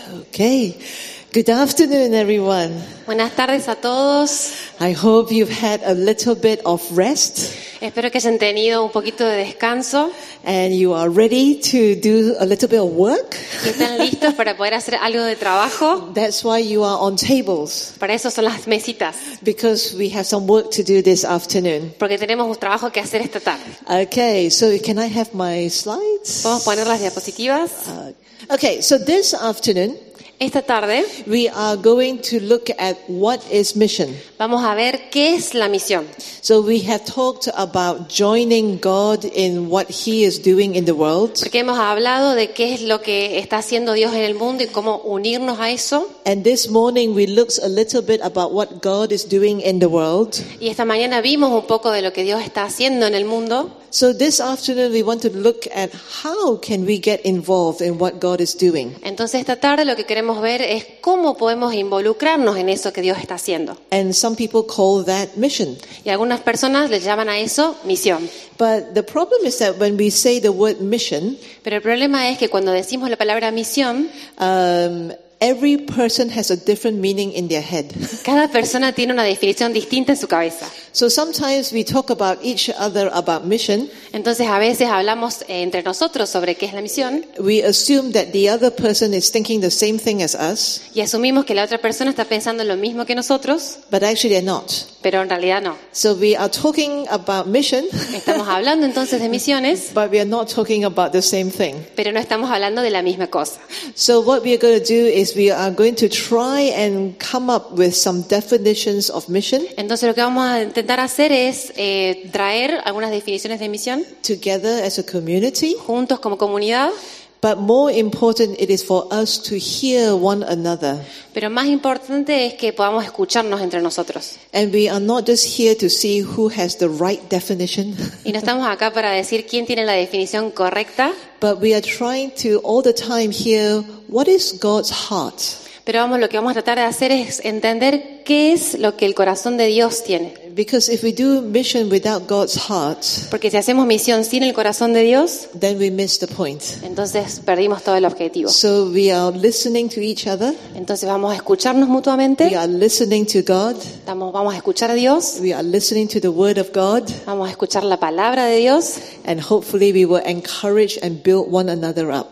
Okay. Good afternoon, everyone. Buenas tardes a todos. I hope you've had a little bit of rest Espero que hayan tenido un poquito de descanso and you are ready to do a little bit of work. y están listos para poder hacer algo de trabajo. That's why you are on tables, Para eso son las mesitas, because we have some work to do this afternoon. porque tenemos un trabajo que hacer esta tarde. Okay, so can I have my slides? ¿Podemos poner las diapositivas? Okay, so this afternoon Esta tarde we are going to look at what is mission. vamos a ver qué es la misión. So we have talked about joining God in what He is doing in the world. Porque hemos hablado de qué es lo que está haciendo Dios en el mundo y cómo unirnos a eso. And this morning we looked a little bit about what God is doing in the world. Y esta mañana vimos un poco de lo que Dios está haciendo en el mundo. So this afternoon we want to look at how can we get involved in what God is doing. Entonces esta tarde lo que queremos ver es cómo podemos involucrarnos en eso que Dios está haciendo. And some people call that mission. Y algunas personas le llaman a eso misión. But the problem is that when we say the word mission, Pero el problema es que cuando decimos la palabra misión, every person has a different meaning in their head. cada persona tiene una definición distinta en su cabeza. So sometimes we talk about each other about mission. Entonces a veces hablamos entre nosotros sobre qué es la misión We assume that the other person is thinking the same thing as us, y asumimos que la otra persona está pensando lo mismo que nosotros, but actually they're not. pero en realidad no. So we are talking about mission, Estamos hablando entonces de misiones, but we are not talking about the same thing. pero no estamos hablando de la misma cosa. So what we are going to do is we are going to try and come up with some definitions of mission Entonces lo que vamos a intentar hacer es traer algunas definiciones de misión together as a community. juntos como comunidad, But more important, it is for us to hear one another. pero más importante es que podamos escucharnos entre nosotros. And we are not just here to see who has the right definition, Y no estamos acá para decir quién tiene la definición correcta, but we are trying to all the time hear what is God's heart. pero lo que vamos a tratar de hacer es entender qué es lo que el corazón de Dios tiene. Because if we do mission without God's heart, Porque si hacemos misión sin el corazón de Dios, then we miss the point. entonces perdimos todo el objetivo. So we are listening to each other. Entonces vamos a escucharnos We mutuamente, are listening to God. vamos a escuchar a Dios, We are listening to the Word of God. vamos a escuchar la palabra de Dios And hopefully we will encourage and build one another up.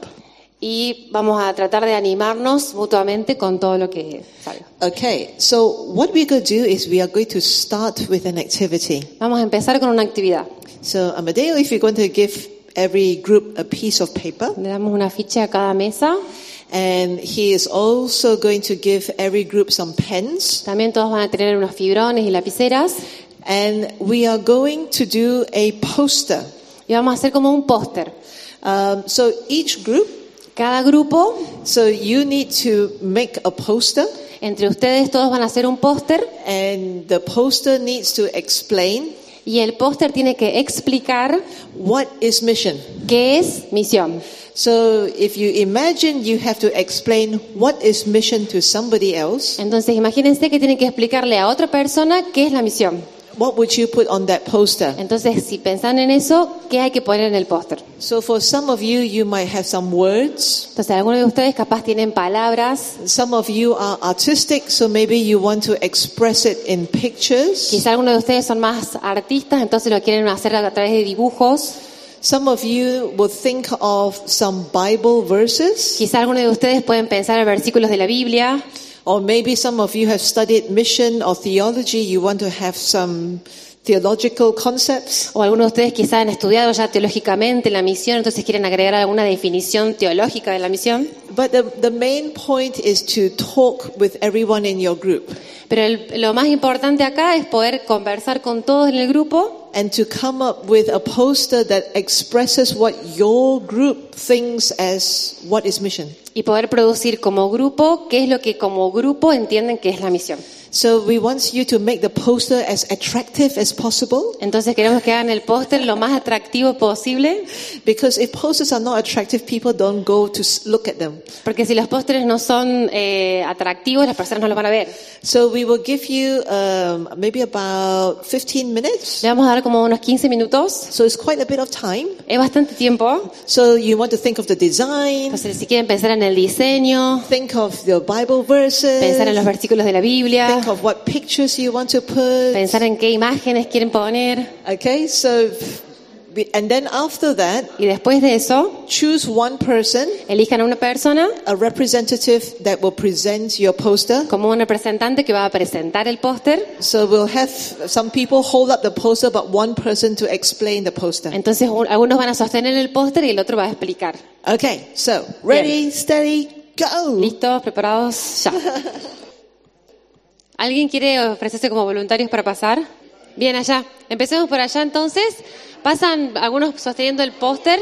y vamos a tratar de animarnos mutuamente con todo lo que salga. Okay, so what we're going to do is we are going to start with an activity. Vamos a empezar con una actividad. So Amadeo, if you're going to give every group a piece of paper, Le damos una ficha a cada mesa. and he is also going to give every group some pens, También todos van a tener unos fibrones y lapiceras. and we are going to do a poster. Y vamos a hacer como un póster. So each group, Cada grupo, so you need to make a poster, entre ustedes todos van a hacer un póster. and the poster needs to explain Y el póster tiene que explicar what is mission. qué es misión. So if you imagine you have to explain what is mission to somebody else, Entonces imagínense que tienen que explicarle a otra persona qué es la misión. what would you put on that poster? Entonces si piensan en eso, ¿qué hay que poner en el póster? So for some of you, you might have some words. Entonces algunos de ustedes capaz tienen palabras. Some of you are artistic, so maybe you want to express it in pictures. Quizá algunos de ustedes son más artistas, entonces lo quieren hacer a través de dibujos. Some of you will think of some Bible verses. Quizá algunos de ustedes pueden pensar en versículos de la Biblia. Or maybe some of you have studied mission or theology. You want to have some theological concepts. O algunos de ustedes quizá han estudiado ya teológicamente la misión, entonces quieren agregar alguna definición teológica de la misión. But the main point is to talk with everyone in your group Pero lo más importante acá es poder conversar con todos en el grupo and to come up with a poster that expresses what your group thinks as what is mission. y poder producir como grupo qué es lo que como grupo entienden que es la misión. So we want you to make the poster as attractive as possible. Entonces queremos que hagan el póster lo más atractivo posible, Because if posters are not attractive, people don't go to look at them. porque si los pósteres no son atractivos, las personas no los van a ver. So we will give you maybe about 15 minutes. Le vamos a dar como unos 15 minutos. So it's quite a bit of time. Es bastante tiempo. So you want to think of the design, Entonces, si quieren pensar en el diseño, think of the Bible verses, pensar en los versículos de la Biblia, think of what pictures you want to put. pensar en qué imágenes quieren poner. Okay, so and then after that, Y después de eso, choose one person, elijan a una persona a representative that will present your poster. como un representante que va a presentar el póster. So we'll have some people hold up the poster, but one person to explain the poster. Entonces, algunos van a sostener el póster y el otro va a explicar. Okay, so ready, steady, go. ¿Listos? ¿Preparados? Ya. ¿Alguien quiere ofrecerse como voluntarios para pasar? Bien, allá. Empecemos por allá entonces. Pasan algunos sosteniendo el póster.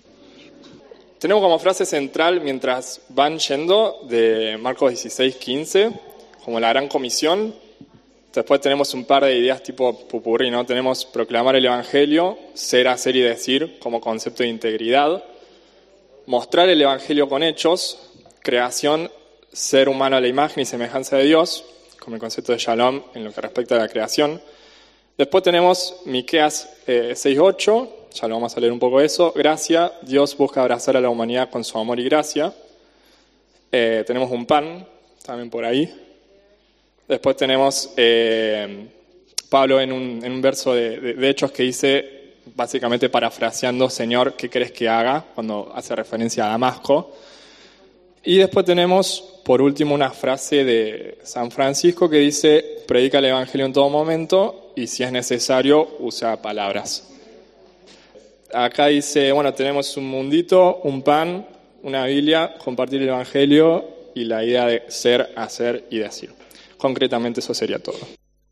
Tenemos como frase central mientras van yendo de Marcos 16:15, como la gran comisión. Después tenemos un par de ideas tipo pupurrí, ¿no? Tenemos proclamar el evangelio, ser, hacer y decir como concepto de integridad. Mostrar el evangelio con hechos, creación, ser humano a la imagen y semejanza de Dios, como el concepto de Shalom en lo que respecta a la creación. Después tenemos Miqueas 6:8, ya lo vamos a leer un poco eso. Gracia, Dios busca abrazar a la humanidad con su amor y gracia. Tenemos un pan, también por ahí. Después tenemos Pablo en un verso de Hechos que dice, básicamente parafraseando, Señor, ¿qué querés que haga? Cuando hace referencia a Damasco. Y después tenemos, por último, una frase de San Francisco que dice, predica el evangelio en todo momento y si es necesario, usa palabras. Acá dice, bueno, tenemos un mundito, un pan, una Biblia, compartir el evangelio y la idea de ser, hacer y decir. Concretamente eso sería todo.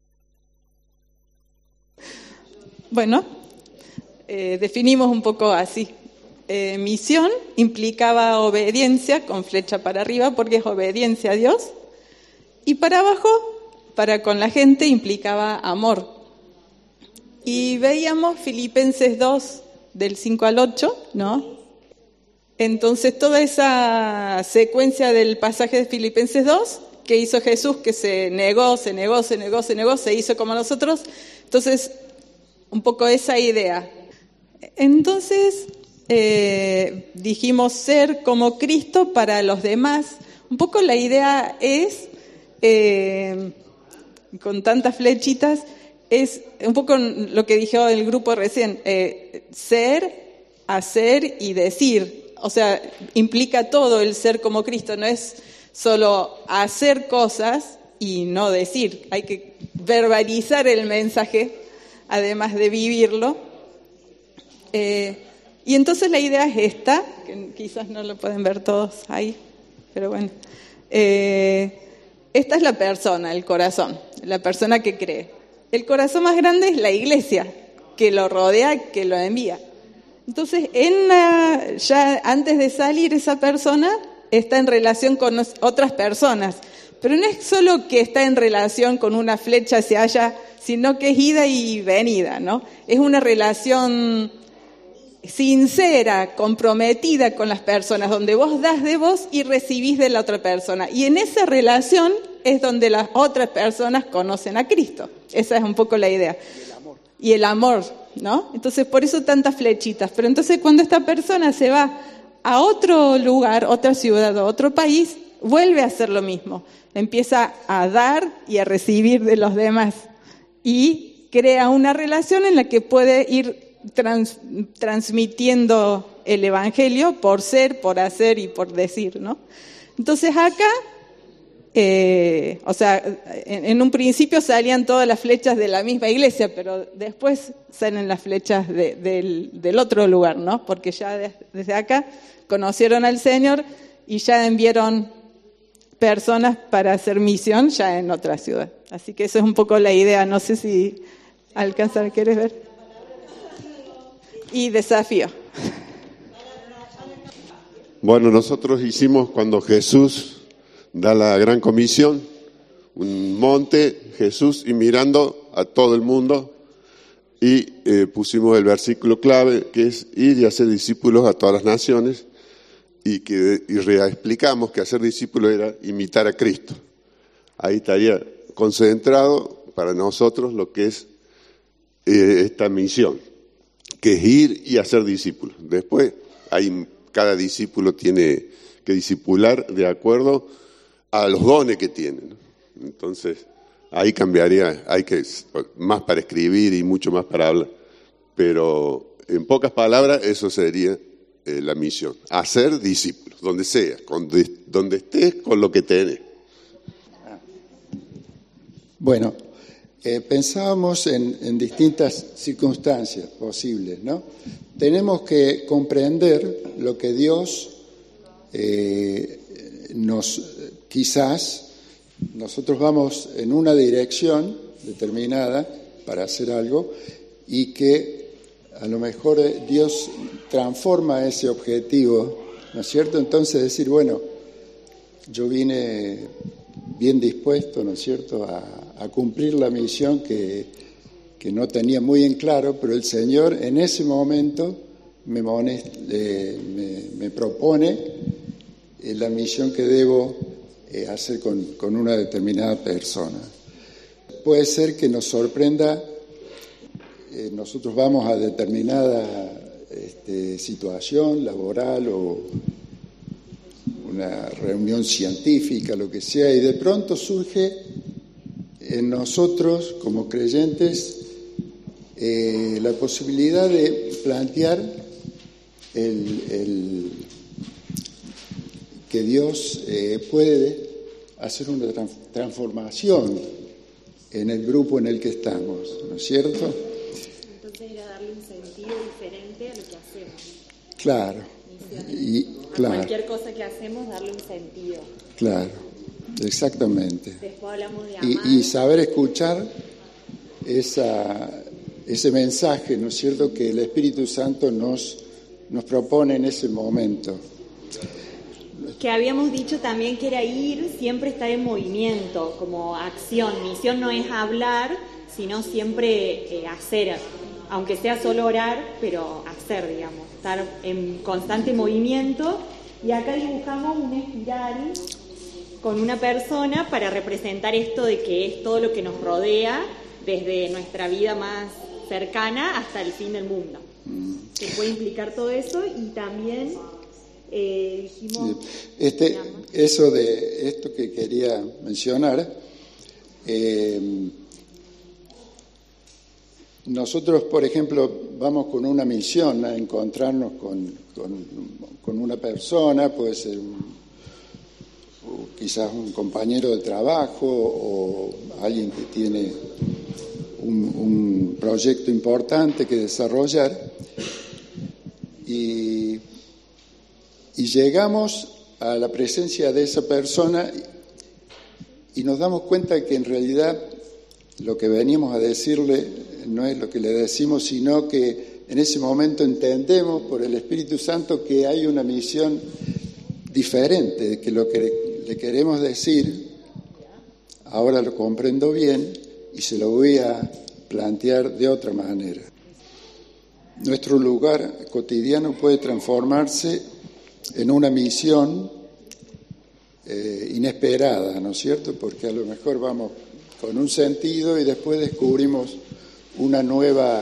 Bueno, definimos un poco así. Misión implicaba obediencia con flecha para arriba porque es obediencia a Dios. Y para abajo, para con la gente, implicaba amor. Y veíamos Filipenses 2, del 5 al 8, ¿no? Entonces toda esa secuencia del pasaje de Filipenses 2, que hizo Jesús, que se negó, se hizo como nosotros. Entonces, un poco esa idea. Entonces, dijimos ser como Cristo para los demás. Un poco la idea es, con tantas flechitas, es un poco lo que dijo el grupo recién, ser, hacer y decir. O sea, implica todo el ser como Cristo, no es solo hacer cosas y no decir. Hay que verbalizar el mensaje, además de vivirlo. Y entonces la idea es esta, que quizás no lo pueden ver todos ahí, pero bueno. Esta es la persona, el corazón, la persona que cree. El corazón más grande es la iglesia, que lo rodea, que lo envía. Entonces, ya antes de salir esa persona está en relación con otras personas. Pero no es solo que está en relación con una flecha hacia allá, sino que es ida y venida, ¿no? Es una relación sincera, comprometida con las personas, donde vos das de vos y recibís de la otra persona. Y en esa relación es donde las otras personas conocen a Cristo. Esa es un poco la idea. Y el amor, ¿no? Entonces, por eso tantas flechitas. Pero entonces cuando esta persona se va a otro lugar, otra ciudad o otro país, vuelve a hacer lo mismo. Empieza a dar y a recibir de los demás. Y crea una relación en la que puede ir transmitiendo el evangelio por ser, por hacer y por decir, ¿no? Entonces acá, en un principio salían todas las flechas de la misma iglesia, pero después salen las flechas del otro lugar, ¿no? Porque ya desde acá conocieron al Señor y ya enviaron personas para hacer misión ya en otra ciudad. Así que eso es un poco la idea. No sé si alcanza, ¿quieres ver? Y desafío. Bueno, nosotros hicimos cuando Jesús da la gran comisión, un monte, Jesús, y mirando a todo el mundo, y pusimos el versículo clave, que es ir y hacer discípulos a todas las naciones, y reexplicamos que hacer discípulos era imitar a Cristo. Ahí estaría concentrado para nosotros lo que es esta misión, que es ir y hacer discípulos. Después, cada discípulo tiene que discipular de acuerdo a los dones que tiene, ¿no? Entonces, ahí cambiaría, hay que más para escribir y mucho más para hablar. Pero, en pocas palabras, eso sería la misión. Hacer discípulos, donde sea, donde estés, con lo que tenés. Bueno, pensábamos en distintas circunstancias posibles, ¿no? Tenemos que comprender lo que Dios quizás nosotros vamos en una dirección determinada para hacer algo y que a lo mejor Dios transforma ese objetivo, ¿no es cierto? Entonces decir, bueno, yo vine bien dispuesto, ¿no es cierto?, a cumplir la misión que no tenía muy en claro, pero el Señor en ese momento me propone la misión que debo hacer con una determinada persona. Puede ser que nos sorprenda, nosotros vamos a determinada situación laboral o una reunión científica, lo que sea, y de pronto surge en nosotros como creyentes la posibilidad de plantear que Dios puede hacer una transformación en el grupo en el que estamos, ¿no es cierto? Entonces era darle un sentido diferente a lo que hacemos. Claro. Claro. Cualquier cosa que hacemos, darle un sentido. Claro, exactamente. Después hablamos de amar. Y saber escuchar ese mensaje, ¿no es cierto?, que el Espíritu Santo nos propone en ese momento. Que habíamos dicho también que era ir, siempre estar en movimiento, como acción. Misión no es hablar, sino siempre hacer, aunque sea solo orar, pero hacer, digamos, estar en constante movimiento. Y acá dibujamos una espiral con una persona para representar esto de que es todo lo que nos rodea, desde nuestra vida más cercana hasta el fin del mundo. Que puede implicar todo eso y también dijimos... Eso de esto que quería mencionar, nosotros, por ejemplo, vamos con una misión a encontrarnos con una persona, puede ser quizás un compañero de trabajo o alguien que tiene un proyecto importante que desarrollar, y llegamos a la presencia de esa persona y nos damos cuenta que en realidad lo que veníamos a decirle no es lo que le decimos, sino que en ese momento entendemos por el Espíritu Santo que hay una misión diferente, que lo que le queremos decir ahora lo comprendo bien y se lo voy a plantear de otra manera. Nuestro lugar cotidiano puede transformarse en una misión inesperada, ¿no es cierto? Porque a lo mejor vamos con un sentido y después descubrimos una nueva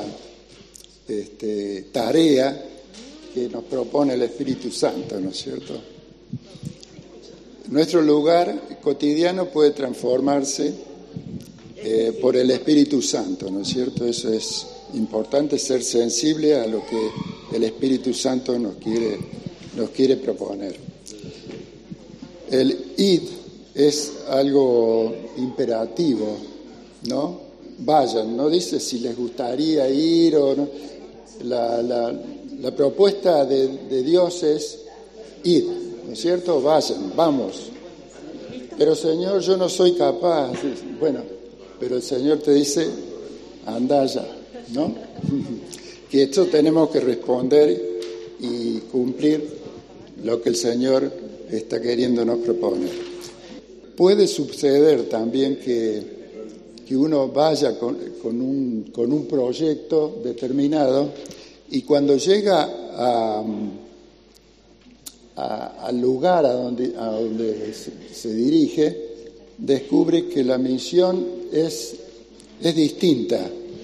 tarea que nos propone el Espíritu Santo, ¿no es cierto? Nuestro lugar cotidiano puede transformarse por el Espíritu Santo, ¿no es cierto? Eso es importante, ser sensible a lo que el Espíritu Santo nos quiere proponer. El id es algo imperativo, ¿no? Vayan, no dice si les gustaría ir o no. La propuesta de Dios es ir, ¿no es cierto? Vayan, vamos. Pero Señor, yo no soy capaz. Bueno, pero el Señor te dice, anda ya, ¿no? Que esto tenemos que responder y cumplir lo que el Señor está queriéndonos proponer. puede suceder también que uno vaya con un proyecto determinado y cuando llega al lugar a donde se dirige, descubre que la misión es distinta,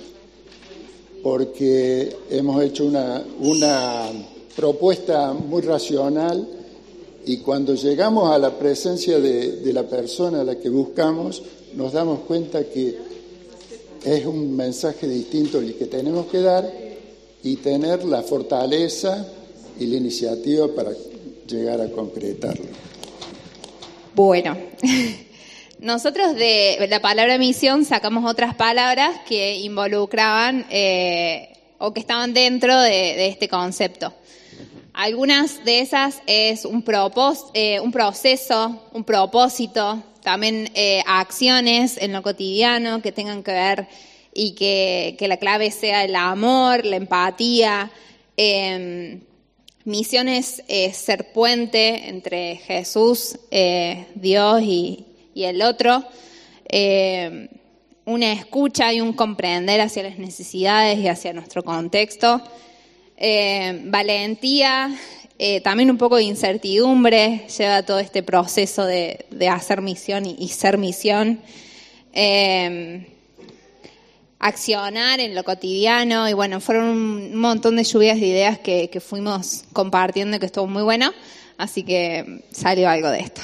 porque hemos hecho una propuesta muy racional y cuando llegamos a la presencia de la persona a la que buscamos, nos damos cuenta que es un mensaje distinto el que tenemos que dar y tener la fortaleza y la iniciativa para llegar a concretarlo. Bueno, nosotros de la palabra misión sacamos otras palabras que involucraban o que estaban dentro de este concepto. Algunas de esas es un proceso, un propósito, también acciones en lo cotidiano que tengan que ver y que la clave sea el amor, la empatía. Misión es ser puente entre Jesús, Dios y el otro. Una escucha y un comprender hacia las necesidades y hacia nuestro contexto. Valentía, también un poco de incertidumbre, lleva todo este proceso de hacer misión y ser misión. Accionar en lo cotidiano y bueno, fueron un montón de lluvias de ideas que fuimos compartiendo y que estuvo muy bueno, así que salió algo de esto.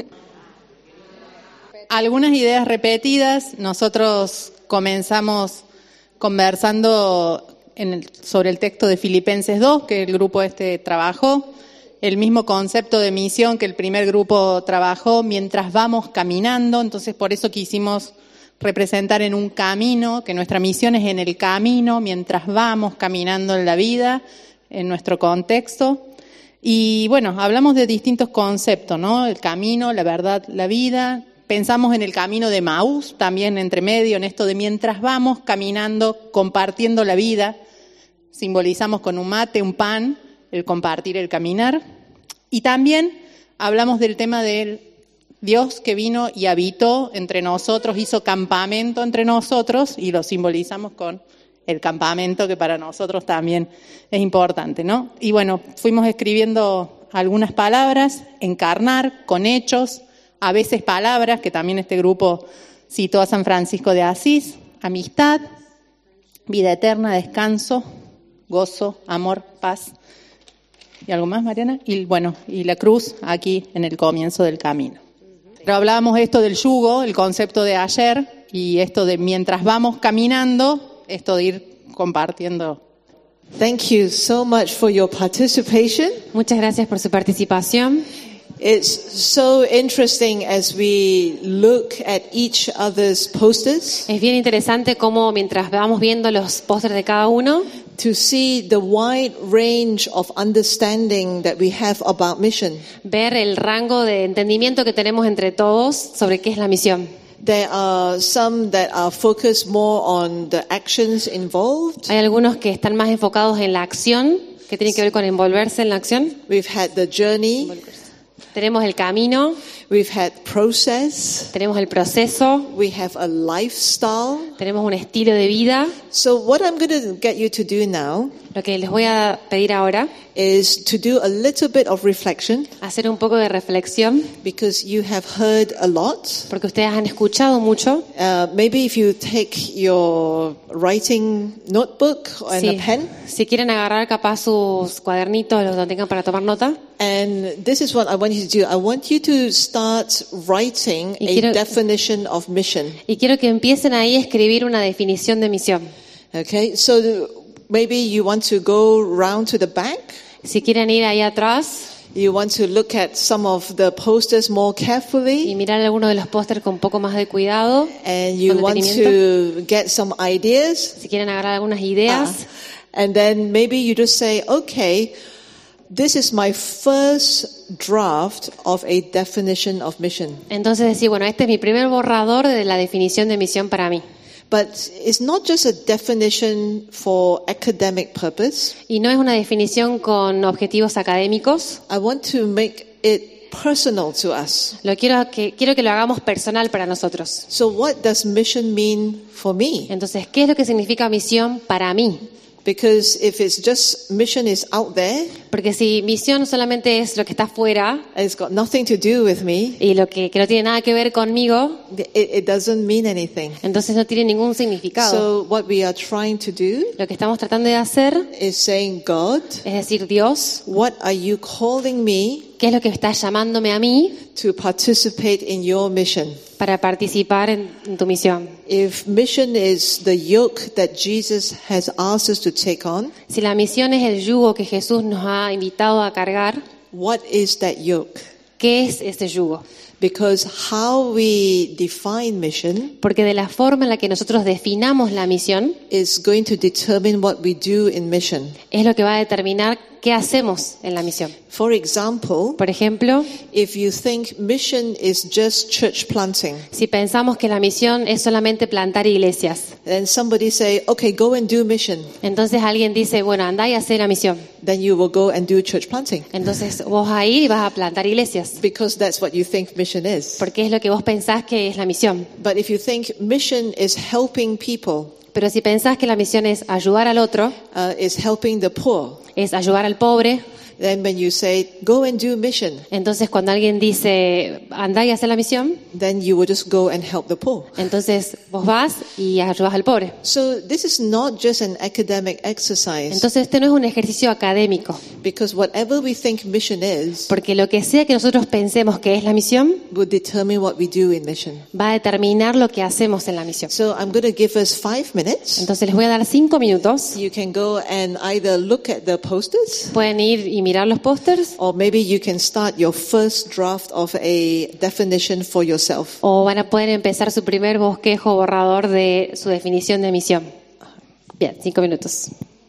Algunas ideas repetidas, nosotros comenzamos conversando sobre el texto de Filipenses 2, que el grupo trabajó, el mismo concepto de misión que el primer grupo trabajó mientras vamos caminando, entonces por eso quisimos representar en un camino, que nuestra misión es en el camino, mientras vamos caminando en la vida, en nuestro contexto. Y bueno, hablamos de distintos conceptos, ¿no? El camino, la verdad, la vida. Pensamos en el camino de Maús, también entre medio, en esto de mientras vamos caminando, compartiendo la vida. Simbolizamos con un mate, un pan, el compartir, el caminar. Y también hablamos del tema del Dios que vino y habitó entre nosotros, hizo campamento entre nosotros y lo simbolizamos con el campamento que para nosotros también es importante, ¿no? Y bueno, fuimos escribiendo algunas palabras, encarnar con hechos, a veces palabras, que también este grupo citó a San Francisco de Asís, amistad, vida eterna, descanso, gozo, amor, paz. ¿Y algo más, Mariana? Y bueno, y la cruz aquí en el comienzo del camino. Pero hablábamos esto del yugo, el concepto de ayer, y esto de mientras vamos caminando, esto de ir compartiendo. Thank you so much for your participation. Muchas gracias por su participación. It's so interesting as we look at each other's posters. Es bien interesante cómo mientras vamos viendo los pósters de cada uno, to see the wide range of understanding that we have about mission. Ver el rango de entendimiento que tenemos entre todos sobre qué es la misión. There are some that are focused more on the actions involved. Hay algunos que están más enfocados en la acción, que tienen que ver con envolverse en la acción. We've had the journey. Tenemos el camino. We've had process. Tenemos el proceso. We have a lifestyle. Tenemos un estilo de vida. So what I'm going to get you to do now, lo que les voy a pedir ahora, is to do a little bit of reflection. Hacer un poco de reflexión. Because you have heard a lot. Porque ustedes han escuchado mucho. Maybe if you take your writing notebook and a pen. Si quieren agarrar capaz sus cuadernitos, los donde tengan para tomar nota. And this is what I want you to do. I want you to start writing a definition of mission. Y quiero que empiecen ahí a escribir una definición de misión. Okay, so maybe you want to go round to the back. Si quieren ir ahí atrás. You want to look at some of the posters more carefully. Y mirar algunos de los pósters con un poco más de cuidado. And you want to get some ideas. Si quieren agarrar algunas ideas. And then maybe you just say, okay, this is my first draft of a definition of mission. Entonces decir, bueno, este es mi primer borrador de la definición de misión para mí. But it's not just a definition for academic purpose. Y no es una definición con objetivos académicos. I want to make it personal to us. Quiero que lo hagamos personal para nosotros. So what does mission mean for me? Entonces, ¿qué es lo que significa misión para mí? Because if it's just mission is out there, Porque si misión solamente es lo que está afuera it's got nothing to do with me, y lo que no tiene nada que ver conmigo, it doesn't mean anything. entonces no tiene ningún significado. So what we are trying to do Lo que estamos tratando de hacer is saying, God, es decir, Dios, what are you calling me ¿qué es lo que está llamándome a mí to participate in your mission? para participar en tu misión? If mission is the yoke that Jesus has asked us to take on, Si la misión es el yugo que Jesús nos ha invitado a cargar, what is that yoke? ¿qué es ese yugo? Because how we define mission Porque de la forma en la que nosotros definamos la misión is going to determine what we do in mission. es lo que va a determinar qué hacemos en la misión. For example, Por ejemplo, if you think mission is just church planting, si pensamos que la misión es solamente plantar iglesias, then somebody say, okay, go and do mission. entonces alguien dice, bueno, andá y hacé la misión. Then you will go and do church planting. Entonces vos vas a ir y vas a plantar iglesias, Because that's what you think mission is. porque es lo que vos pensás que es la misión. But if you think mission is helping people, Pero si pensás que la misión es ayudar al otro, is helping the poor, es ayudar al pobre, then when you say, go and do mission, entonces cuando alguien dice, andá y hacé la misión, then you will just go and help the poor. entonces vos vas y ayudas al pobre. So this is not just an academic exercise, Entonces este no es un ejercicio académico, because whatever we think mission is porque lo que sea que nosotros pensemos que es la misión, will determine what we do in mission. va a determinar lo que hacemos en la misión. So I'm going to give us 5 minutes. Entonces les voy a dar 5 minutos. You can go and either look at the posters, Pueden ir y mirar los pósters, or maybe you can start your first draft of a definition for yourself. o van a poder empezar su primer bosquejo borrador de su definición de misión. Bien, 5 minutos.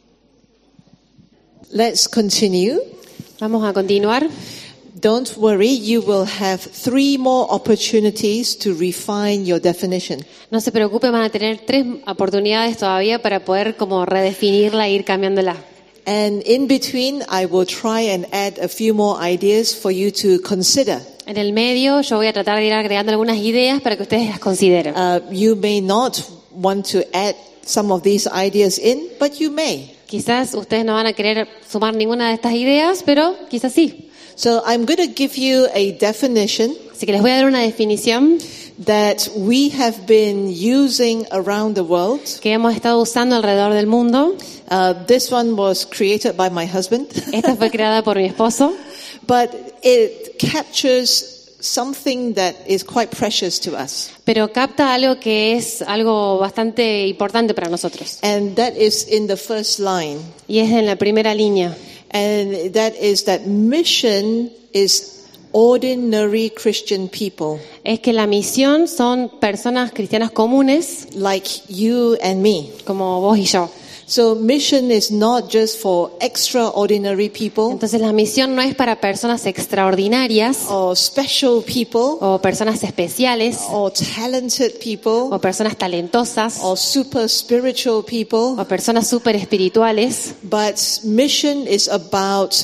Let's continue. Vamos a continuar. Don't worry, you will have 3 more opportunities to refine your definition. No se preocupe, van a tener 3 oportunidades todavía para poder como redefinirla e ir cambiándola. And in between, I will try and add a few more ideas for you to consider. En el medio yo voy a tratar de ir agregando algunas ideas para que ustedes las consideren. You may not want to add some of these ideas in, but you may. Quizás ustedes no van a querer sumar ninguna de estas ideas, pero quizás sí. So I'm going to give you a definition Así que les voy a dar una definición that we have been using around the world. que hemos estado usando alrededor del mundo. This one was created by my husband, Esta fue creada por mi esposo, but it captures something that is quite precious to us. pero capta algo que es algo bastante importante para nosotros. And that is in the first line. Y es en la primera línea. And that is that mission is ordinary Christian people Es que la misión son personas cristianas comunes, like you and me. como vos y yo. So mission is not just for extraordinary people Entonces la misión no es para personas extraordinarias or special people o personas especiales or talented people o personas talentosas or super spiritual people, o personas súper espirituales, but mission is about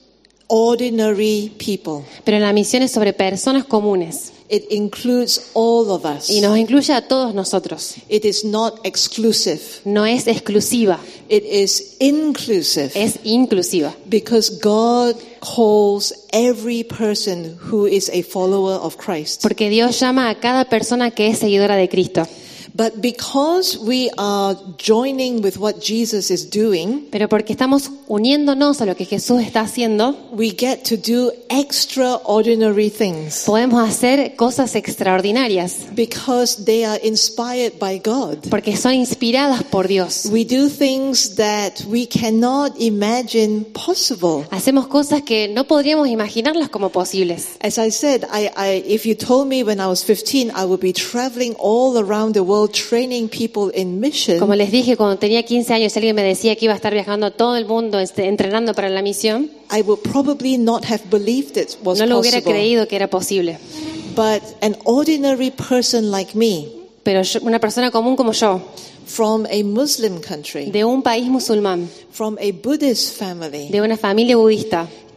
ordinary people. pero la misión es sobre personas comunes It includes all of us. y nos incluye a todos nosotros. It is not exclusive. No es exclusiva, It is inclusive. es inclusiva. Because God calls every person who is a follower of Christ. Porque Dios llama a cada persona que es seguidora de Cristo. But because we are joining with what Jesus is doing, Pero porque estamos uniéndonos a lo que Jesús está haciendo, we get to do extraordinary things podemos hacer cosas extraordinarias because they are inspired by God. porque son inspiradas por Dios. We do things that we cannot imagine possible. Hacemos cosas que no podríamos imaginarlas como posibles. As I said, if you told me when I was 15, I would be traveling all around the world training people in mission, Como les dije, cuando tenía 15 años, alguien me decía que iba a estar viajando a todo el mundo entrenando para la misión. I would probably not have believed it was No lo hubiera possible. creído que era posible. But an ordinary person like me, Pero una persona común como yo, from a Muslim country, de un país musulmán, from a Buddhist family, de una familia budista,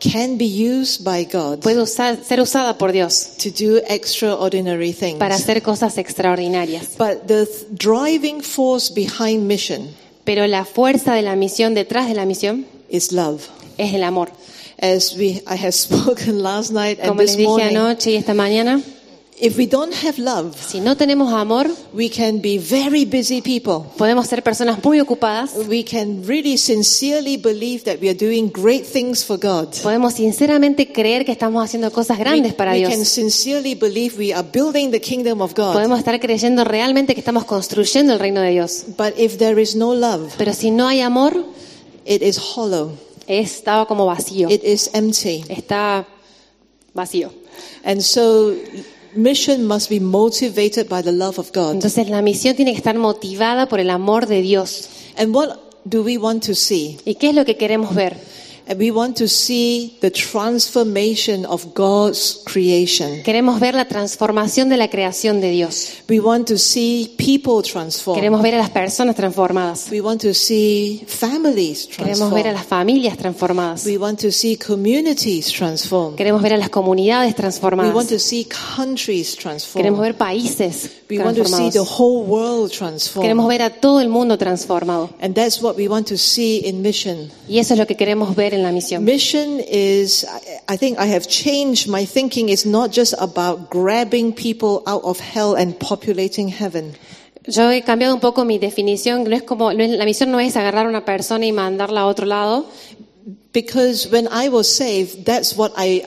can be used by God puede ser usada por Dios to do extraordinary things. para hacer cosas extraordinarias. But the driving force behind mission Pero la fuerza de la misión, detrás de la misión, is love. es el amor. As I have spoken last night and Como this les dije morning, anoche y esta mañana, if we don't have love, si no tenemos amor, we can be very busy people. podemos ser personas muy ocupadas, We can really sincerely believe that we are doing great things for God. podemos sinceramente creer que estamos haciendo cosas grandes para we can Dios. sincerely believe we are building the kingdom of God. Podemos estar creyendo realmente que estamos construyendo el reino de Dios. But if there is no love, Pero si no hay amor, it is hollow. estaba como vacío. It is empty. Está vacío. And so mission must be motivated by the love of God. Entonces la misión tiene que estar motivada por el amor de Dios. And what do we want to see? ¿Y qué es lo que queremos ver? And we want to see the transformation of God's creation. Queremos ver la transformación de la creación de Dios. We want to see people transform. Queremos ver a las personas transformadas. We want to see families Queremos ver a transform. las familias transformadas. We want to see communities transform. Queremos ver a las comunidades We want transformadas. to see countries Queremos transform. ver países We want to see the transformados. whole world transform. Queremos ver a todo el mundo transformado. And that's what we want to see in mission. Y eso es lo que queremos ver en la misión. Mission is, I think I have changed my thinking. It's not just about grabbing people out of hell and populating heaven. Yo he cambiado un poco mi definición. La misión no es agarrar a una persona y mandarla a otro lado. Because when I was saved, that's what I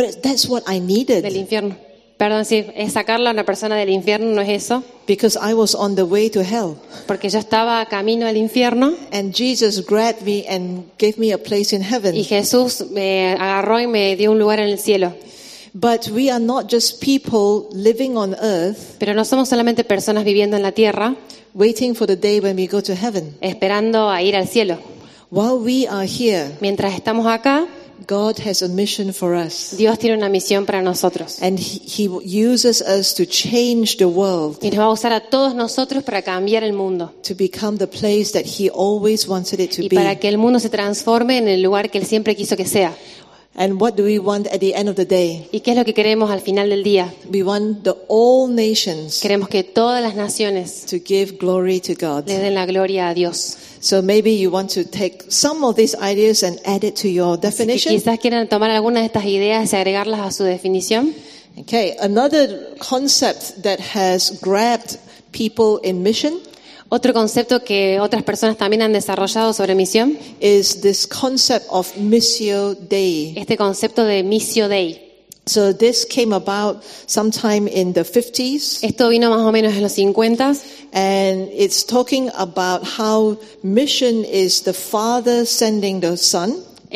Del needed. infierno. Perdón, sí, es sacarla a una persona del infierno, no es eso. Because I was on the way to hell. Porque yo estaba camino al infierno And Jesus grabbed me and gave me a place in heaven. y Jesús me agarró y me dio un lugar en el cielo. But we are not just people living on earth, Pero no somos solamente personas viviendo en la tierra, waiting for the day when we go to heaven. esperando a ir al cielo. While we are here, Mientras estamos acá, God has a mission for us. Dios tiene una misión para nosotros. And he uses us to change the world, Y nos va a usar a todos nosotros para cambiar el mundo. to become the place that He always wanted it to Y para be. que el mundo se transforme en el lugar que Él siempre quiso que sea. And what do we want at the end of the day? ¿Y qué es lo que queremos al final del día? We want all nations Queremos que todas las naciones to give glory to God. le den la gloria a Dios. So maybe you want to take some of these ideas and add it to your Que definition. quizás quieran tomar algunas de estas ideas y agregarlas a su definición. Okay, another concept that has grabbed people in mission Otro concepto que otras personas también han desarrollado sobre misión, is this concept of Missio Dei. este concepto de Missio Dei. So this came about sometime in the 50s, Esto vino más o menos en los 50 and it's talking about how mission is the Father sending the Son,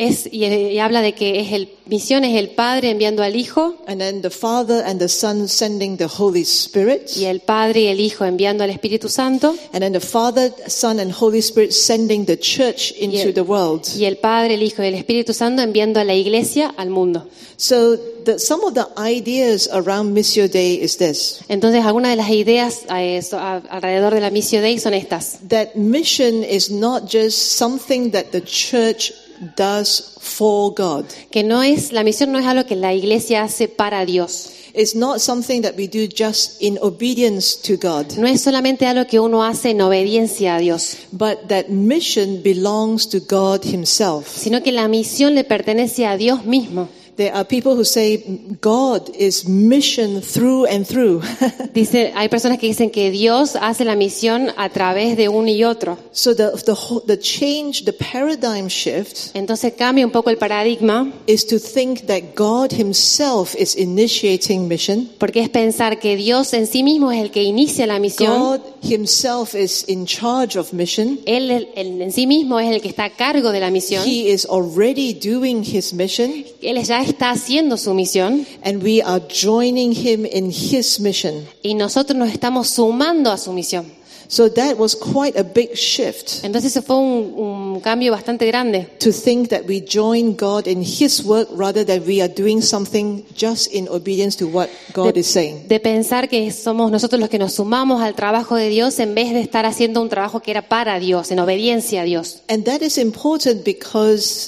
y habla de que misión es el Padre enviando al Hijo and then the Father and the Son sending the Holy Spirit, y el Padre y el Hijo enviando al Espíritu Santo and then the Father, Son, and Holy Spirit sending the church into the world. y el Padre, el Hijo y el Espíritu Santo enviando a la iglesia al mundo. So some of the ideas around Missio Dei is this, Entonces, algunas de las ideas alrededor de la Missio Dei son estas. that mission is not just something that the church does for God. Que la misión no es algo que la iglesia hace para Dios. It's not something that we do just in obedience to God, No es solamente algo que uno hace en obediencia a Dios, but that mission belongs to God Himself. sino que la misión le pertenece a Dios mismo. There are people who say God is mission through and through. Hay personas que dicen que Dios hace la misión a través de uno y otro. So the change, the paradigm shift Entonces cambia un poco el paradigma, is to think that God Himself is initiating mission. porque es pensar que Dios en sí mismo es el que inicia la misión. God Himself is in charge of mission. Él en sí mismo es el que está a cargo de la misión. He is already doing His mission, Él ya está haciendo su misión and we are joining Him in His mission. y nosotros nos estamos sumando a su misión. So that was quite a big shift, Entonces eso fue un cambio bastante grande. to think that we join God in His work rather than we are doing something just in obedience to what God is saying. De pensar que somos nosotros los que nos sumamos al trabajo de Dios en vez de estar haciendo un trabajo que era para Dios, en obediencia a Dios. And that is important because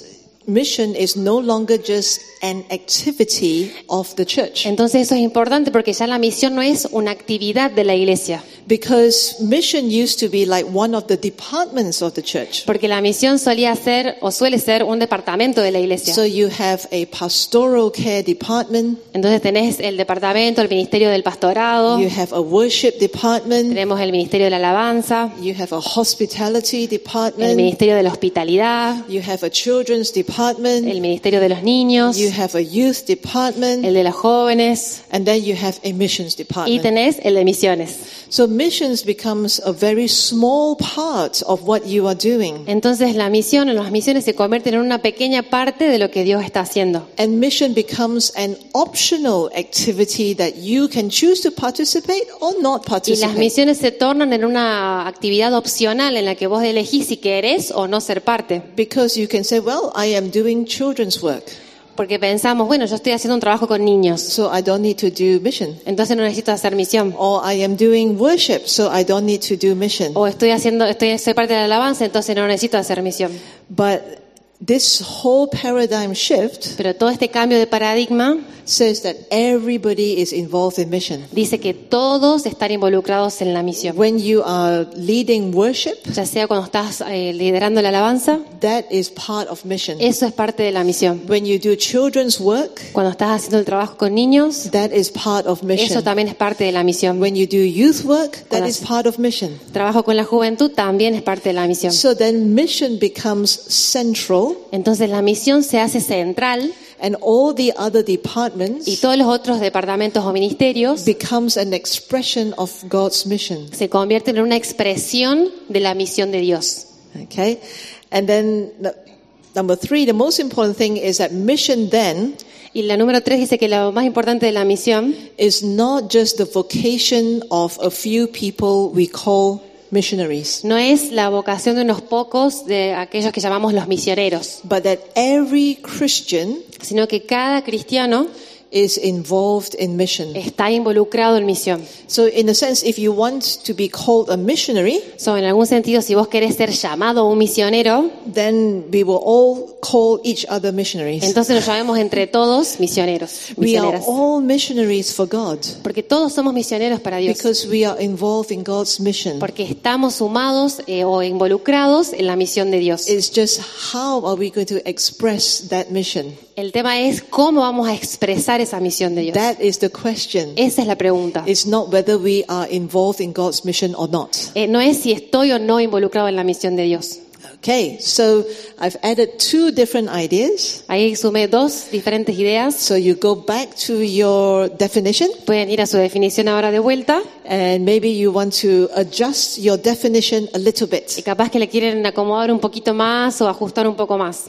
mission is no longer just an activity of the church. Entonces eso es importante porque ya la misión no es una actividad de la iglesia. Because mission used to be like one of the departments of the church. Porque la misión solía ser o suele ser un departamento de la iglesia. So you have a pastoral care department. Entonces tenés el departamento, el ministerio del pastorado. You have a worship department. Tenemos el ministerio de la alabanza. You have a hospitality department. El ministerio de la hospitalidad. You have a children's department. El ministerio de los niños. You have a youth department. El de los jóvenes. And then you have a missions department. Y tenés el de misiones. So missions becomes a very small part of what you are doing. Entonces la misión o las misiones se convierten en una pequeña parte de lo que Dios está haciendo. And mission becomes an optional activity that you can choose to participate or not Y participate. las misiones se tornan en una actividad opcional en la que vos elegís si querés o no ser parte. Because you can say, well, I am doing children's work, Porque pensamos, bueno, yo estoy haciendo un trabajo con niños, so I don't need to do mission. entonces no necesito hacer misión. Or I am doing worship, so I don't need to do mission. O soy parte de la alabanza, entonces no necesito hacer misión. But this whole paradigm shift Pero todo este cambio de paradigma says that everybody is involved in mission. dice que todos están involucrados en la misión. When you are leading worship, Ya sea cuando estás liderando la alabanza, that is part of mission. eso es parte de la misión. When you do children's work, Cuando estás haciendo el trabajo con niños, that is part of eso mission. también es parte de la misión. When you do youth work, that Cuando is part of mission. Trabajo con la juventud también es parte de la misión. So then mission becomes central, Entonces la misión se hace central and all the other departments y todos los otros departamentos o ministerios becomes an expression of God's mission. se convierten en una expresión de la misión de Dios. Okay? And then number 3, the most important thing is that mission then Y la número 3 dice que lo más importante de la misión is not just the vocation of a few people we call missionaries, no es la vocación de unos pocos, de aquellos que llamamos los misioneros, but that every Christian sino que cada cristiano is involved in mission. está involucrado en misión. So in a sense, if you want to be called a missionary, En algún sentido, si vos querés ser llamado un misionero, then we will all call each other missionaries. entonces nos llamemos entre todos misioneros, We are misioneras. all missionaries for God Porque todos somos misioneros para Dios. because we are involved in God's mission. Porque estamos sumados o involucrados en la misión de Dios. It's just how are we going to express that mission? El tema es cómo vamos a expresar esa misión de Dios. That is the question. Esa es la pregunta. It's not whether we are involved in God's mission or not. No es si estoy o no involucrado en la misión de Dios. Okay, so I've added 2 different ideas. Ahí sumé 2 diferentes ideas. So you go back to your definition, Pueden ir a su definición ahora de vuelta. and maybe you want to adjust your definition a little Y bit. capaz que le quieren acomodar un poquito más o ajustar un poco más.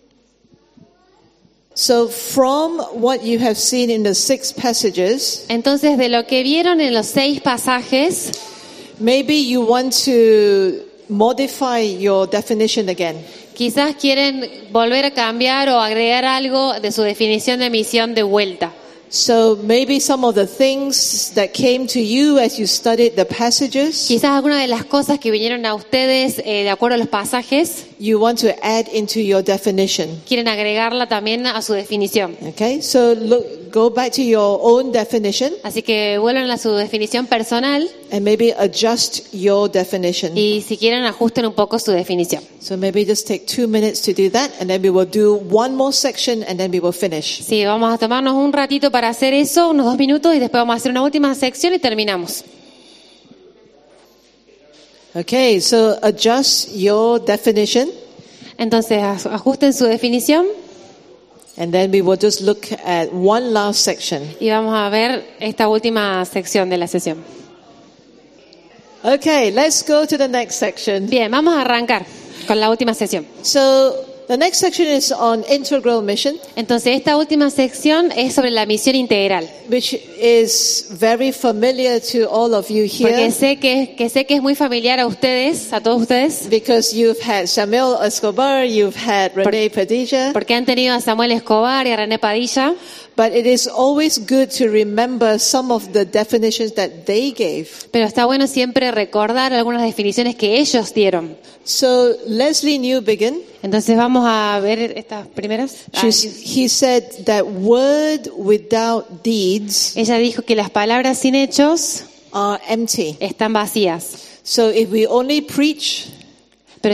So from what you have seen in the 6 passages, Entonces, de lo que vieron en los 6 pasajes, maybe you want to modify your definition again. quizás quieren volver a cambiar o agregar algo de su definición de misión de vuelta. So maybe some of the things that came to you as you studied the passages, Quizás algunas de las cosas que vinieron a ustedes de acuerdo a los pasajes, you want to add into your definition. quieren agregarla también a su definición. Okay, so go back to your own definition Así que vuelvan a su definición personal and maybe adjust your definition. y si quieren ajusten un poco su definición. So maybe just take 2 minutes to do that, and then we will do one more section, and then we will finish. Sí, vamos a tomarnos un ratito para hacer eso, unos 2 minutos, y después vamos a hacer una última sección y terminamos. Okay, so adjust your definition, Entonces, ajusten su definición and then we will just look at one last section. y vamos a ver esta última sección de la sesión. Okay, let's go to the next section. Bien, vamos a arrancar con la última sesión. So the next section is on integral mission, Entonces, esta última sección es sobre la misión integral. which is very familiar to all of you Porque here sé que es muy familiar a ustedes, a todos ustedes, because you've had Samuel Escobar, you've had René Padilla, porque han tenido a Samuel Escobar y a René Padilla, but it is always good to remember some of the definitions that they gave. pero está bueno siempre recordar algunas definiciones que ellos dieron. So Leslie Newbigin Entonces vamos a ver estas primeras. He said that word without deeds Ella dijo que las palabras sin hechos are empty. están vacías. So if we only preach Pero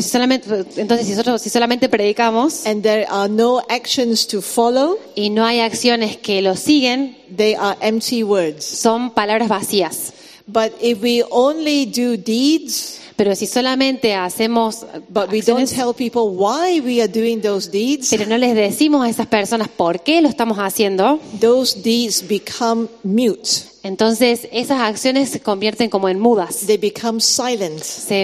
si solamente predicamos and there are no actions to follow, y no hay acciones que lo siguen, they are empty words. son palabras vacías. But if we only do deeds, Pero si solamente hacemos but we don't acciones, tell people why we are doing those deeds, pero no les decimos a esas personas por qué lo estamos haciendo, those deeds become mute. entonces esas acciones se convierten como en mudas. They become silent.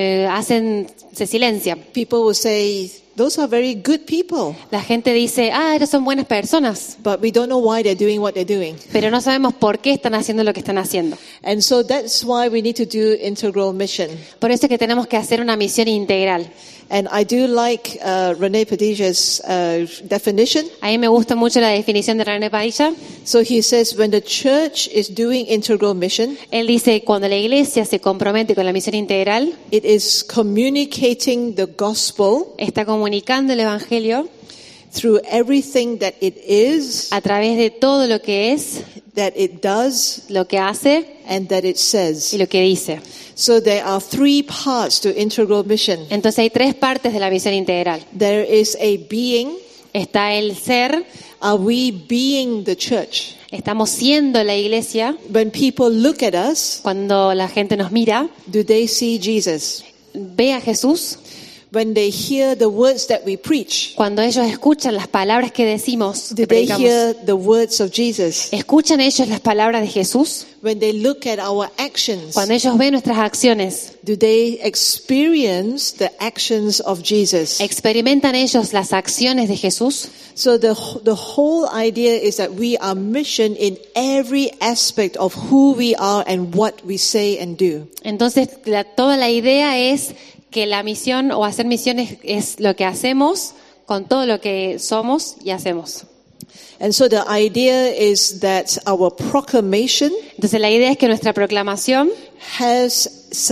Se silencian. People will say, those are very good people, La gente dice, ellos son buenas personas, but we don't know why they're doing what they're doing. pero no sabemos por qué están haciendo lo que están haciendo. And so that's why we need to do integral mission. Por eso es que tenemos que hacer una misión integral. And I do like René Padilha's definition. A mí me gusta mucho la definición de René Padilla. So he says when the church is doing integral mission, Él dice, cuando la iglesia se compromete con la misión integral, it is communicating the gospel está comunicando el evangelio through everything that it is, a través de todo lo que es, that it does, lo que hace and that it y says. lo que dice. So there are three parts to integral mission. Entonces hay tres partes de la misión integral. There is a being. Está el ser, Are we being the church? estamos siendo la iglesia. When people look at us, Cuando la gente nos mira, do they see Jesus? ve a Jesús. When they hear the words that we preach, Cuando ellos escuchan las palabras que decimos, do que they predicamos, hear the words of Jesus? ¿escuchan ellos las palabras de Jesús? When they look at our actions, Cuando ellos ven nuestras acciones, do they experience the actions of Jesus? ¿experimentan ellos las acciones de Jesús? So the whole idea is that we are mission in every aspect of who we are and what we say and do. Entonces, toda la idea es que la misión o hacer misiones es lo que hacemos con todo lo que somos y hacemos. And so the idea is that our proclamation Entonces, la idea es que nuestra proclamación has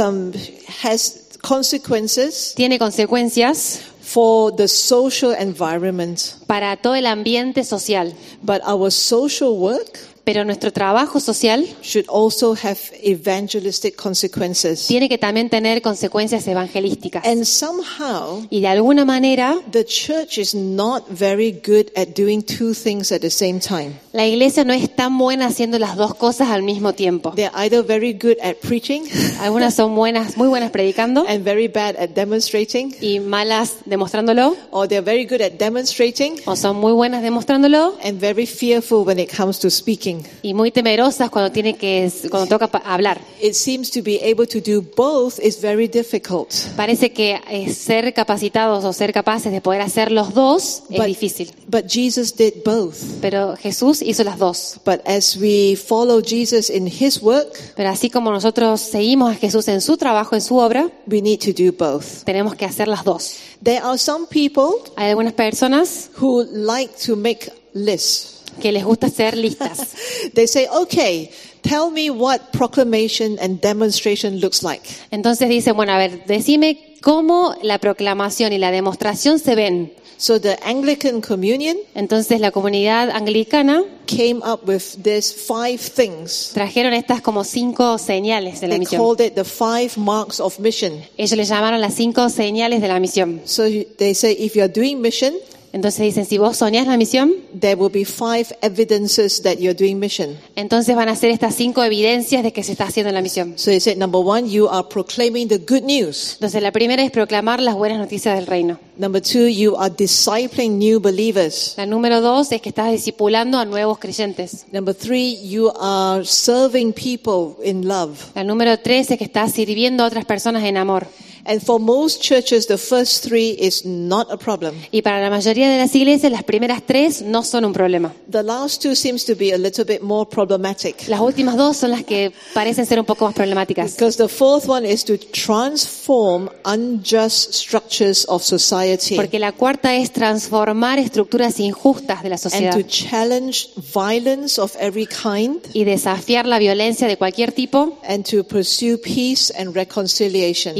consequences tiene consecuencias for the social environment, para todo el ambiente social, but our social work pero nuestro trabajo social should also have evangelistic consequences. tiene que también tener consecuencias evangelísticas. And somehow Y de alguna manera, the church is not very good at doing two things at the same time. la iglesia no es tan buena haciendo las dos cosas al mismo tiempo. They're either very good at preaching Algunas son buenas, muy buenas predicando and very bad at demonstrating, y malas demostrándolo, or they're very good at demonstrating o son muy buenas demostrándolo and very fearful when it comes to speaking. y muy temerosas cuando toca hablar. It seems to be able to do both is very difficult. Parece que ser capacitados o ser capaces de poder hacer los dos es difícil. But Jesus did both. Pero Jesús hizo las dos. But as we follow Jesus in his work, Pero así como nosotros seguimos a Jesús en su trabajo, en su obra, we need to do both. tenemos que hacer las dos. There are some people Hay algunas personas who like to make lists. que les gusta hacer listas. They say, okay, tell me what proclamation and demonstration looks like. Entonces dicen, bueno, a ver, decime cómo la proclamación y la demostración se ven. So the Anglican Communion Entonces la comunidad anglicana came up with these 5 things. trajeron estas como 5 señales de la They misión. called it the 5 marks of mission. Ellos le llamaron las 5 señales de la misión. So they say if you're doing mission, Entonces dicen, si vos soñás la misión, there will be 5 evidences that you're doing mission. entonces van a ser estas 5 evidencias de que se está haciendo la misión. So they said, number 1, you are proclaiming the good news. Entonces la primera es proclamar las buenas noticias del reino. Number 2, you are discipling new believers. La número 2 es que estás discipulando a nuevos creyentes. Number 3, you are serving people in love. La número 3 es que estás sirviendo a otras personas en amor. And for most churches, the first 3 is not a problem. Y para la mayoría de las iglesias, las primeras 3 no son un problema. The last 2 seems to be a little bit more problematic. Las últimas 2 son las que parecen ser un poco más problemáticas. Because the fourth one is to transform unjust structures of society Porque la cuarta es transformar estructuras injustas de la and sociedad to challenge violence of every kind y desafiar la violencia de cualquier tipo and to pursue peace and reconciliation. y buscar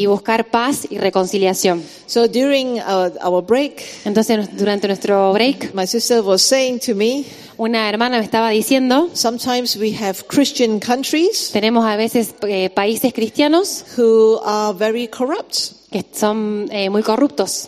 paz y reconciliación. So during our break, Entonces, durante nuestro break, my sister was saying to me, una hermana me estaba diciendo, sometimes we have Christian countries tenemos a veces países cristianos who are very corrupt. que son muy corruptos.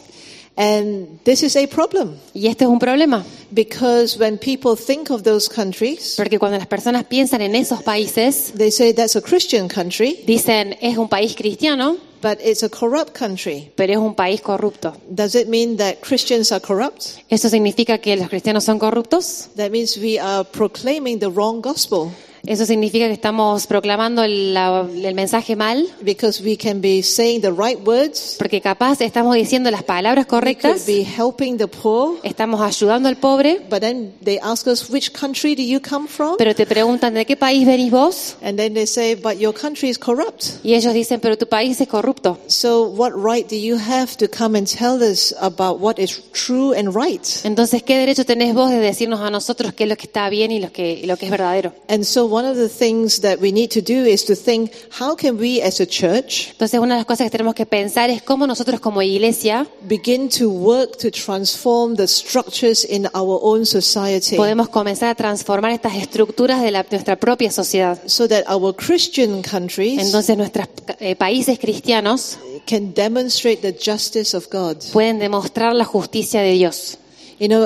And this is a problem Y este es un problema, because when people think of those countries, porque cuando las personas piensan en esos países, they say that's a Christian country, dicen es un país cristiano, but it's a corrupt country. pero es un país corrupto. Does it mean that Christians are corrupt? ¿Eso significa que los cristianos son corruptos? That means we are proclaiming the wrong gospel ¿Eso significa que estamos proclamando el mensaje mal? because we can be saying the right words, Porque capaz estamos diciendo las palabras we could correctas, be helping the poor, estamos ayudando al pobre, but then they ask us, which country do you come from? pero te preguntan ¿de qué país venís vos? And then they say, but your country is corrupt. Y ellos dicen pero tu país es corrupto. So what right do you have to come and tell us about what is true and right? Entonces, ¿qué derecho tenés vos de decirnos a nosotros qué es lo que está bien y lo que es verdadero? And so one of the things that we need to do is to think, how can we as a church Entonces, una de las cosas que tenemos que pensar es cómo nosotros como iglesia begin to work to transform the structures in our own society podemos comenzar a transformar estas estructuras de nuestra propia sociedad. so that our Christian countries Entonces, nuestros países cristianos can demonstrate the justice of God. pueden demostrar la justicia de Dios. You know,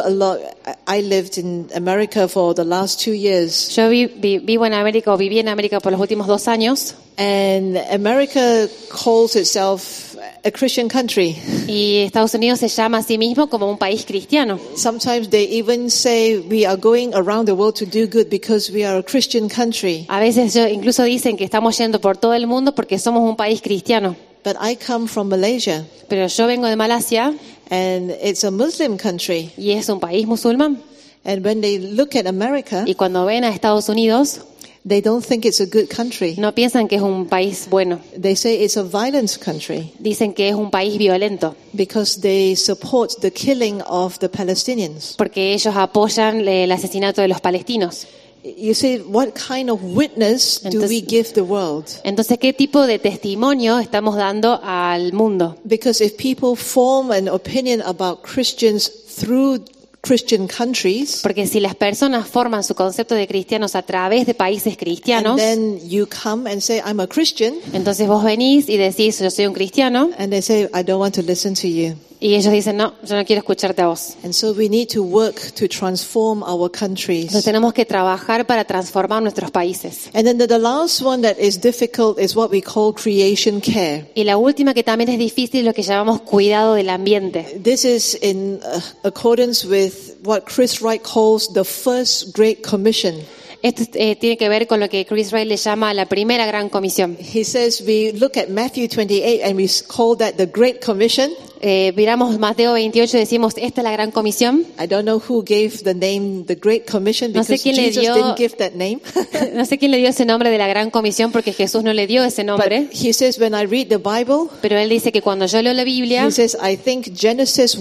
I lived in America for the last 2 years, Yo vivo en América o viví en América por los últimos 2 años and America calls itself a Christian country. y Estados Unidos se llama a sí mismo como un país cristiano. Sometimes they even say we are going around the world to do good because we are a Christian country. A veces incluso dicen que estamos yendo por todo el mundo porque somos un país cristiano. But I come from Malaysia, Pero yo vengo de Malasia and it's a Muslim country. y es un país musulmán. And when they look at America, Y cuando ven a Estados Unidos, they don't think it's a good country. no piensan que es un país bueno. They say it's a violent country Dicen que es un país violento because they support the killing of the Palestinians. porque ellos apoyan el asesinato de los palestinos. You see, what kind of witness do Entonces- we give the world? Entonces, ¿qué tipo de testimonio estamos dando al mundo? Because if people form an opinion about Christians through Christian countries, Porque si las personas forman su concepto de cristianos a través de países and cristianos, then you come and say, I'm a Christian, entonces vos venís y decís, yo soy un cristiano, and they say, I don't want to listen to you. y ellos dicen, no, yo no quiero escucharte a vos. And so we need to work to transform our Entonces countries. tenemos que trabajar para transformar nuestros países. And then the last one that is difficult is what we call creation care. Y la última que también es difícil es lo que llamamos cuidado del ambiente. This is in accordance with what Chris Wright calls the first Great Commission. Esto tiene que ver con lo que Chris Wright le llama la primera gran comisión. He says we look at Matthew 28 and we call that the Great Commission. Miramos Mateo 28 y decimos, esta es la gran comisión. I don't know who gave the name the Great Commission No sé because quién le Jesus dio- didn't give that name. No sé quién le dio ese nombre de la gran comisión porque Jesús no le dio ese But nombre. he says when I read the Bible, Pero él dice que cuando yo leo la Biblia, he says I think Genesis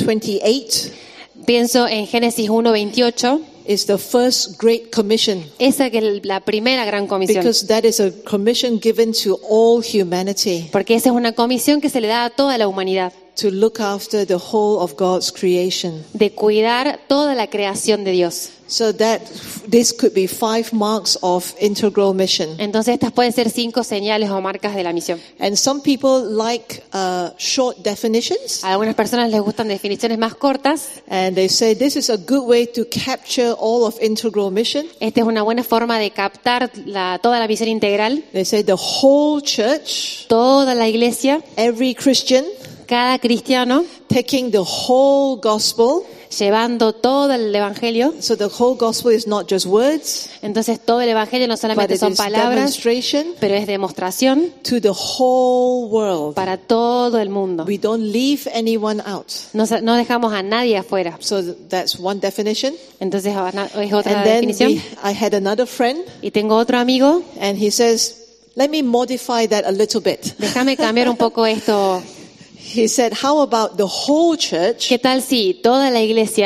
1:28 pienso en Génesis 1:28, is the first Great Commission esa que es la primera gran comisión. because that is a commission given to all humanity Porque esa es una comisión que se le da a toda la humanidad, to look after the whole of God's creation. de cuidar toda la creación de Dios. So that this could be 5 marks of integral mission. Entonces estas pueden ser 5 señales o marcas de la misión. And some people like short definitions, A algunas personas les gustan definiciones más cortas. and they say this is a good way to capture all of integral mission. Esta es una buena forma de captar toda la misión integral. They say the whole church, Toda la iglesia, every Christian, cada cristiano, taking the whole gospel. llevando todo el evangelio. So the whole gospel is not just words, Entonces todo el evangelio no but solamente it son is palabras, demonstration pero es demostración to the whole world. para todo el mundo. We don't leave anyone out. No dejamos a nadie afuera. So that's one definition. Entonces es otra And then definición. I had another friend, Y tengo otro amigo. and he says, let me modify that a little bit. Déjame cambiar un poco esto. He said, how about the whole church ¿Qué tal si toda la iglesia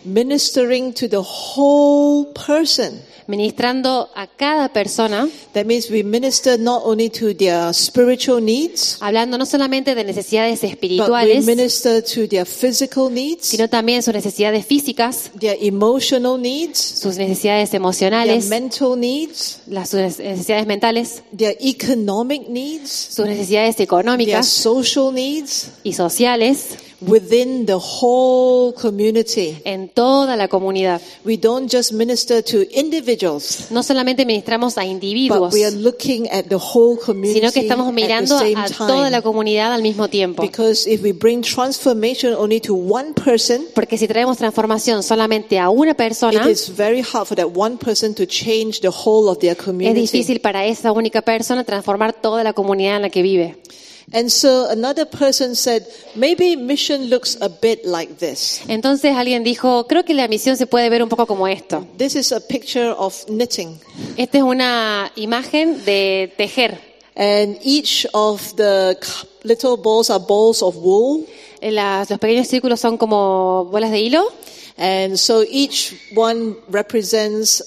ministering to the whole person. ministrando a cada persona, That means we minister not only to their spiritual needs, hablando no solamente de necesidades but we espirituales, minister to their physical needs, sino también sus necesidades físicas, their emotional needs, sus necesidades their emocionales, mental needs, sus necesidades mentales, their economic needs, sus necesidades their económicas social needs y sociales within the whole community. en toda la comunidad. We don't just minister to individuals, No solamente ministramos a but individuos, we are looking at the whole community sino que estamos at the mirando same a toda la time. comunidad al mismo tiempo. Because if we bring transformation only to one person, Porque si traemos transformación solamente a una persona, it is very hard for that one person to change the whole of their es community. difícil para esa única persona transformar toda la comunidad en la que vive. And so another person said, maybe mission looks a bit like this. Entonces alguien dijo, creo que la misión se puede ver un poco como esto. This is a picture of knitting. Esta es una imagen de tejer. And each of the little balls are balls of wool. Los pequeños círculos son como bolas de hilo. And so each one represents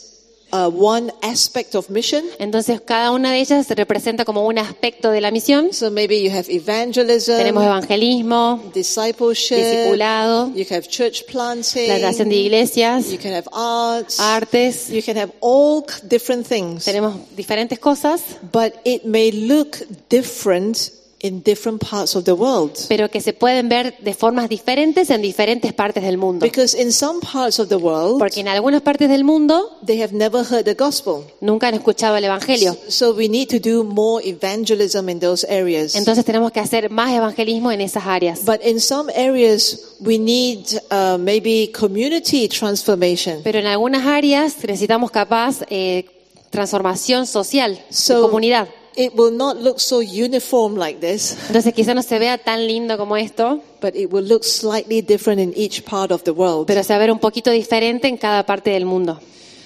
one aspect of mission. Entonces cada una de ellas representa como un aspecto de la misión. So maybe you have evangelism, Tenemos evangelismo, discipleship, discipulado, you can have church planting, plantación de iglesias, you can have arts, artes. you can have all different things. Tenemos diferentes cosas, But it may look different in different parts of the world. pero que se pueden ver de formas diferentes en diferentes partes del mundo. Because in some parts of the world, Porque en algunas partes del mundo they have never heard the gospel. nunca han escuchado el evangelio. So we need to do more evangelism in those areas. Entonces tenemos que hacer más evangelismo en esas áreas. But in some areas, we need maybe community transformation. Pero en algunas áreas necesitamos capaz transformación social, de comunidad. It will not look so uniform like this, Entonces quizá no se vea tan lindo como esto, but it will look slightly different in each part of the world. pero se va a ver un poquito diferente en cada parte del mundo.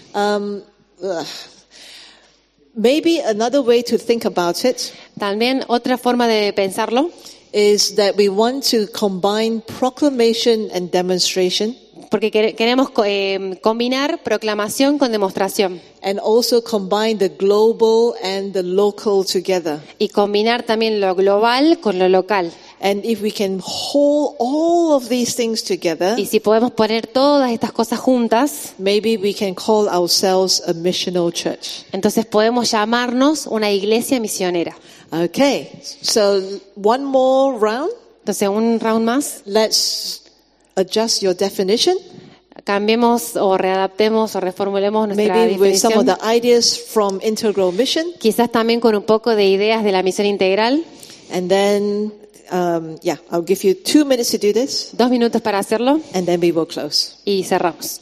Maybe another way to think about it También otra forma de pensarlo, is that we want to combine proclamation and demonstration, porque queremos combinar proclamación con demostración and also combine the global and the local together. y combinar también lo global con lo local. And if we can hold all of these things together, Y si podemos poner todas estas cosas juntas, maybe we can call ourselves a missional church. entonces podemos llamarnos una iglesia misionera. Okay, so one more round. Entonces un round más, Let's adjust your definition. cambiemos o readaptemos o reformulemos nuestra Maybe with some of definición. the ideas from Integral Mission. Quizás también con un poco de ideas de la misión integral. And then, I'll give you 2 minutes to do this, 2 minutos para hacerlo and then we will close. y cerramos.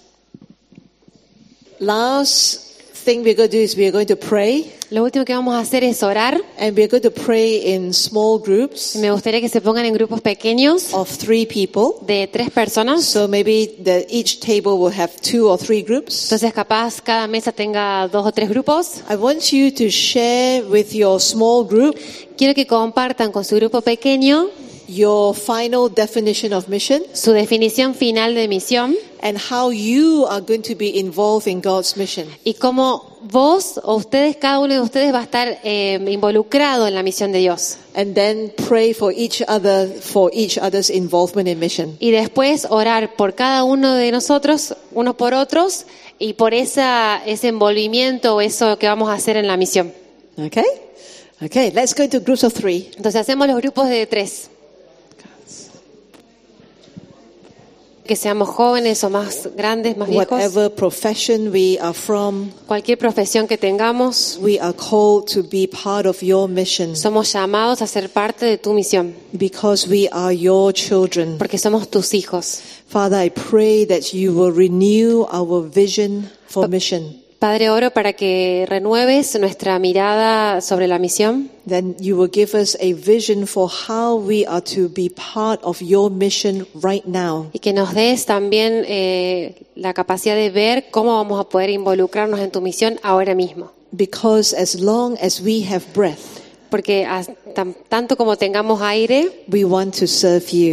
Last thing we're going to do is we're going to pray, Lo último que vamos a hacer es orar. and we're going to pray in small groups Me gustaría que se pongan en grupos pequeños of 3 people. de 3 personas. So maybe each table will have 2 or 3 groups. Entonces capaz cada mesa tenga 2 o 3 grupos. I want you to share with your small group Quiero que compartan con su grupo pequeño your final definition of mission su definición final de misión and how you are going to be involved in God's mission. y cómo vos o ustedes, cada uno de ustedes va a estar involucrado en la misión de Dios. And then pray for each other's involvement in mission. Y después orar por cada uno de nosotros, unos por otros, y por ese envolvimiento o eso que vamos a hacer en la misión. Okay? Okay, let's go into groups of 3. Entonces hacemos los grupos de 3. Que seamos jóvenes o más grandes, más viejos. Whatever profession we are from, Cualquier profesión que tengamos, we are called to be part of your mission somos llamados a ser parte de tu misión, because we are your children. porque somos tus hijos. Father, I pray that you will renew our vision for mission. Padre, oro para que renueves nuestra mirada sobre la misión, Then you will give us a vision for how we are to be part of your mission right now. y que nos des también la capacidad de ver cómo vamos a poder involucrarnos en tu misión ahora mismo. Because as long as we have breath, Porque tanto como tengamos aire, we want to serve you.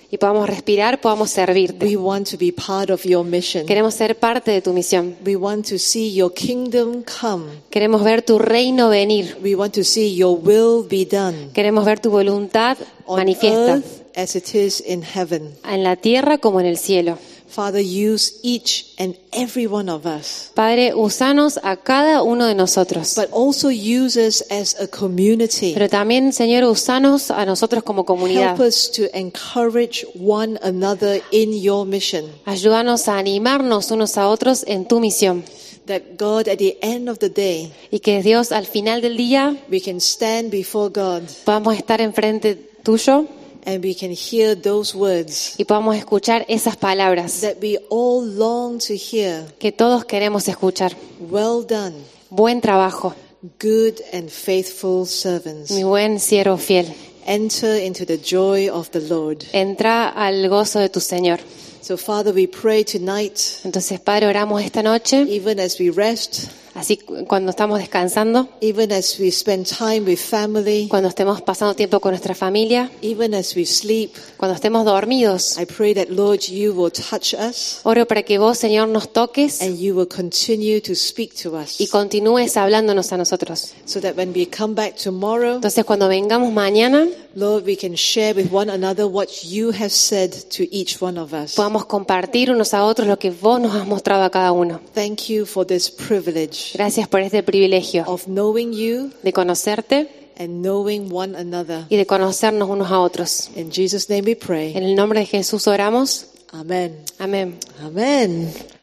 y podamos respirar, podamos servirte. We want to be part of your mission. Queremos ser parte de tu misión. We want to see your kingdom come. Queremos ver tu reino venir. We want to see your will be done Queremos ver tu voluntad on manifiesta earth as it is in heaven. en la tierra como en el cielo. Father, use each and every one of us, Padre, usanos a cada uno de nosotros. but also use us as a community. Pero también, Señor, usanos a nosotros como comunidad. Help us to encourage one another in your mission. Ayúdanos a animarnos unos a otros en tu misión. That God, at the end of the day, Y que Dios, al final del día, we can stand before God podamos estar enfrente tuyo and we can hear those words y podamos escuchar esas palabras that we all long to hear. que todos queremos escuchar. Well done, Buen trabajo, good and faithful servants. mi buen siervo fiel. Enter into the joy of the Lord. Entra al gozo de tu Señor. So, Father, we pray tonight, Entonces, Padre, oramos esta noche, even as we rest, así cuando estamos descansando, even as we spend time with family, cuando estemos pasando tiempo con nuestra familia, even as we sleep, cuando estemos dormidos. I pray that, Lord, you will touch us Oro para que vos, Señor, nos toques and you will continue to speak to us, y continúes hablándonos a nosotros. so that when we come back tomorrow, Entonces, cuando vengamos mañana, Lord, we can share with one another what you have said to each one of us. podamos compartir unos a otros lo que vos nos has mostrado a cada uno. Thank you for this privilege Gracias por este privilegio of knowing you de conocerte and knowing one another. y de conocernos unos a otros. In Jesus' name we pray. En el nombre de Jesús oramos. Amen. Amén. Amen.